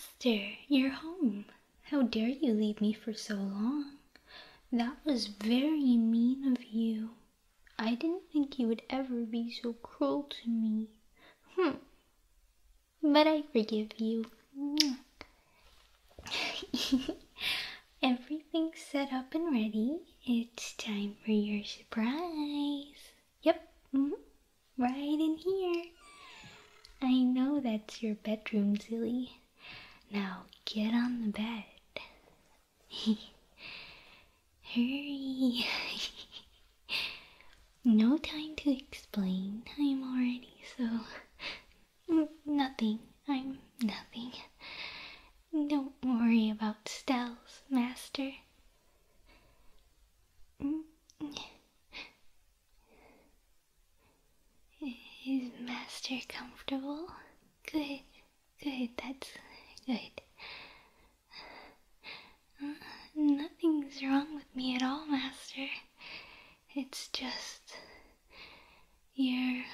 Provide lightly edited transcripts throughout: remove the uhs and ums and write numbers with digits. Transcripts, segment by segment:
Master, you're home. How dare you leave me for so long? That was very mean of you. I didn't think you would ever be so cruel to me. But I forgive you. Everything's set up and ready. It's time for your surprise. Yep, right in here. I know that's your bedroom, silly. Now get on the bed. Hurry. No time to explain. I'm already so... Nothing. I'm nothing. Don't worry about Stell's, Master. Is Master comfortable? Good, that's good. Nothing's wrong with me at all, Master. It's just your,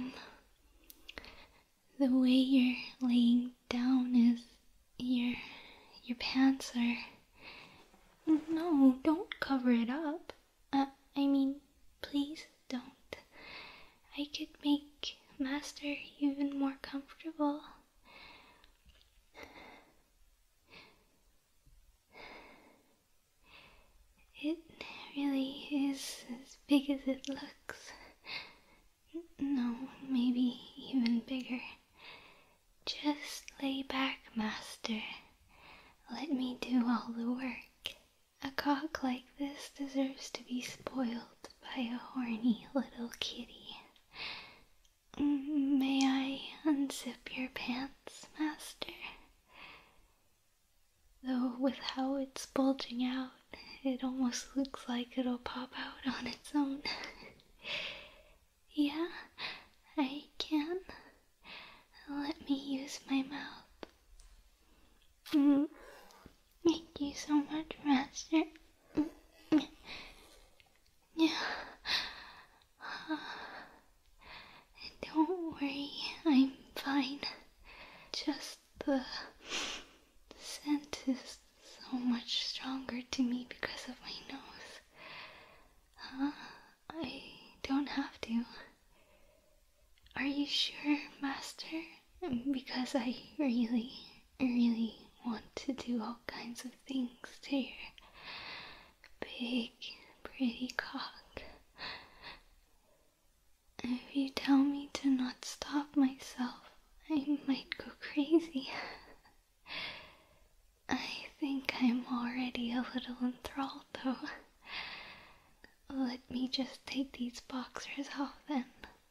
the way you're laying down is your pants are... No, don't cover it up. I mean, please don't. I could make Master even more comfortable. It really is as big as it looks. No, maybe even bigger. Just lay back, Master. Let me do all the work. A cock like this deserves to be spoiled by a horny little kitty. May I unzip your pants, Master? Though with how it's bulging out, it almost looks like it'll pop out on its own. Yeah, I can. Let me use my mouth. Thank you so much, Master. Yeah. Don't worry, I'm fine. Just the scent is so much stronger to me because of my nose. I don't have to. Are you sure, Master? Because I really want to do all kinds of things to your big, pretty cock. If you tell me to not stop myself, I might go crazy. I think I'm already a little enthralled, though. Let me just take these boxers off then.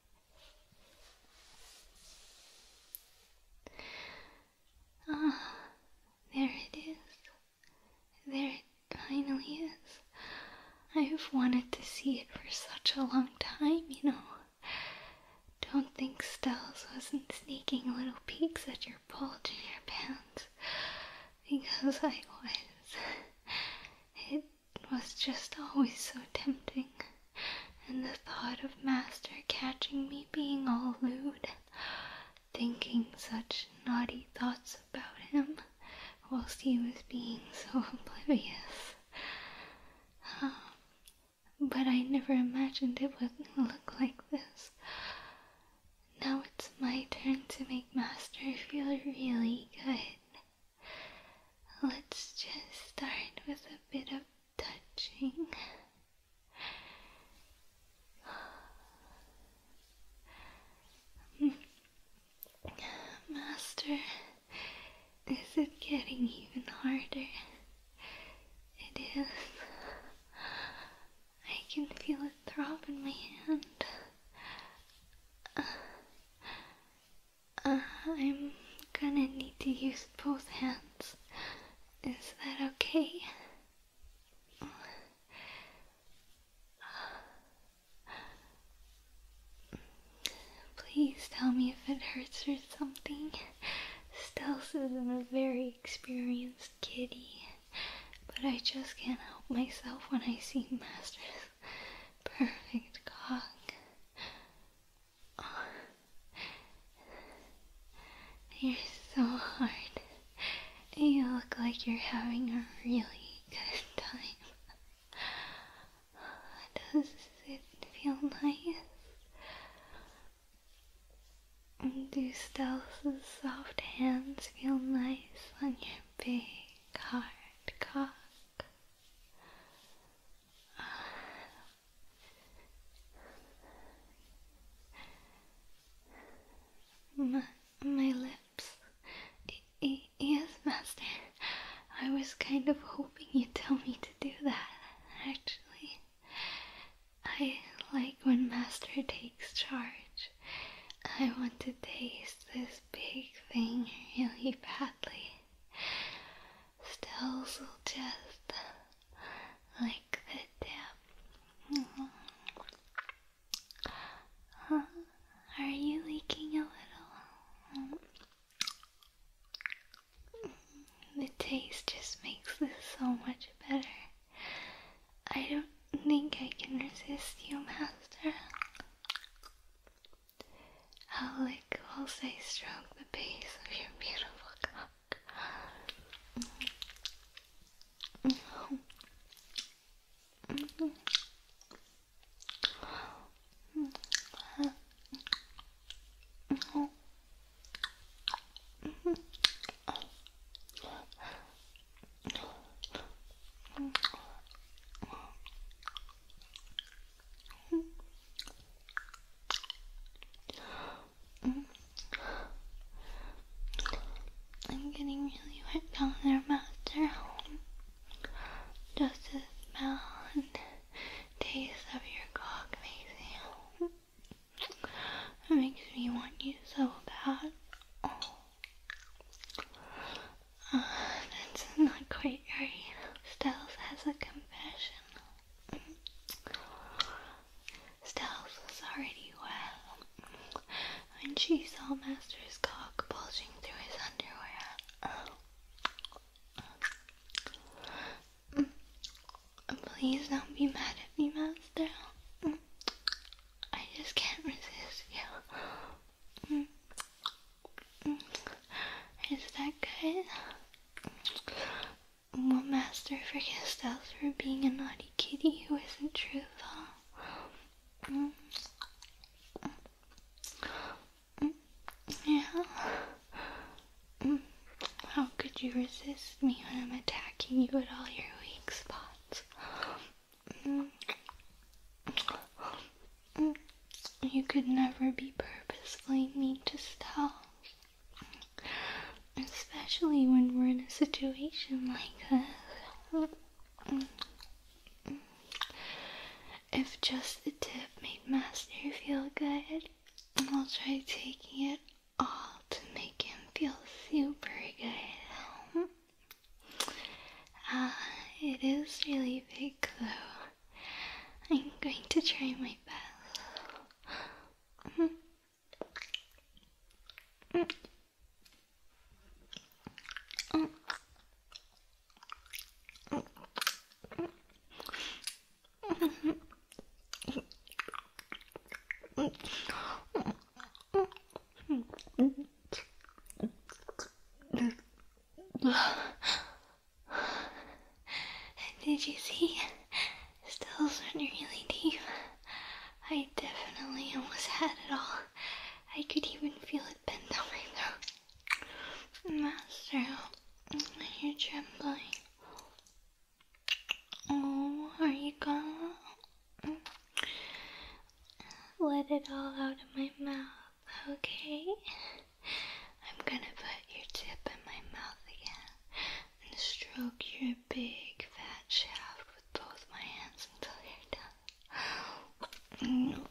There it is. There it finally is. I've wanted to see it for such a long time, you know. Don't think Stells wasn't sneaking little peeks at your bulge in your pants, because I was. It was just always so tempting, and the thought of Master catching me being all lewd, thinking such naughty thoughts about him, whilst he was being so oblivious. But I never imagined it would look like this. Now it's my turn to make Master feel really good. Let's just start with a bit of touching. Master, is it getting even harder? It is. I can feel it throb in my hand. I'm gonna need to use both hands. Is that okay? Please tell me if it hurts or something. Stells isn't a very experienced kitty, but I just can't help myself when I see Master's perfect cock. You're so hard. like you're having a really good time. Does it feel nice? Do Stealth's soft hands feel nice on your big, hard cock? My lips. Yes, Master. I was kind of hoping you'd tell me to do that, actually. I like when Master takes charge. I want to taste this big thing really badly. Stealth will just like the tip. Huh? Are you leaking a little? The taste just makes this so much better. I don't think I can resist you, Master. I'll lick whilst I stroke the base of your beautiful cock. I'm getting really wet down there, Master. Just the smell and taste of your cock makes me want you so bad. That's not quite right. Stealth has a confession. Stealth was already wet when she saw Master's cock bulging through his underwear. Please don't be mad at me, Master. I just can't resist you. Is that good? Will Master forgive Stealth for being a naughty kitty who isn't true, though? Yeah. How could you resist me when I'm attacking you at all your weak spots? You could never be purposefully mean to Stealth. Especially when we're in a situation like this. If just the tip made Master feel good, I'll try taking it all to make him feel super good. It is really big though. I'm going to try my best. Did you see? Stealth went really deep. I definitely almost had it all. I could even feel it bend down my throat. Master, you're trembling. Oh, are you gonna let it all out of my mouth, okay? I'm gonna put your tip in my mouth again and stroke your big fat shaft with both my hands until you're done.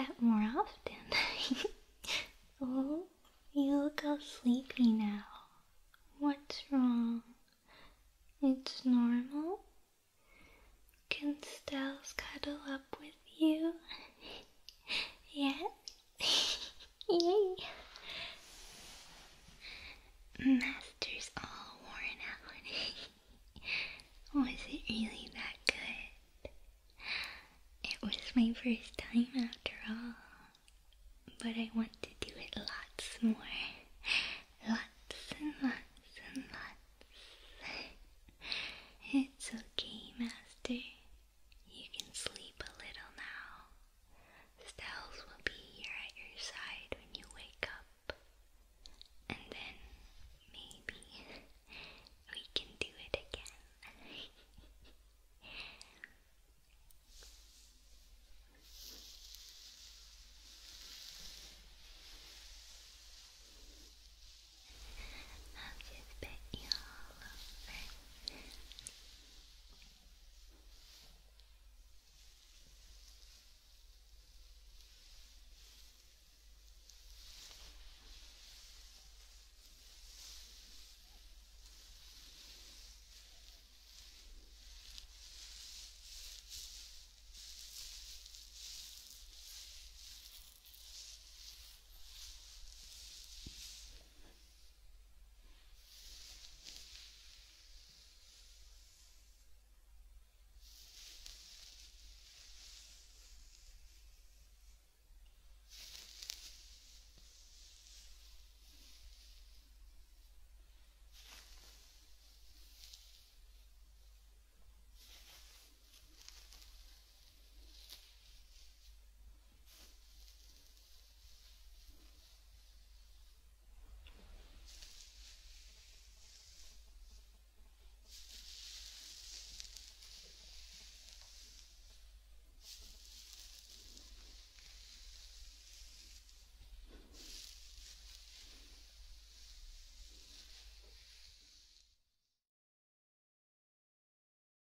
that more often. Oh, you look all sleepy now. What's wrong? It's normal? Can Styles cuddle up with you? Yeah? Yay! Master's all worn out. Was it really that good? It was my first time after all. But I want to do it lots more.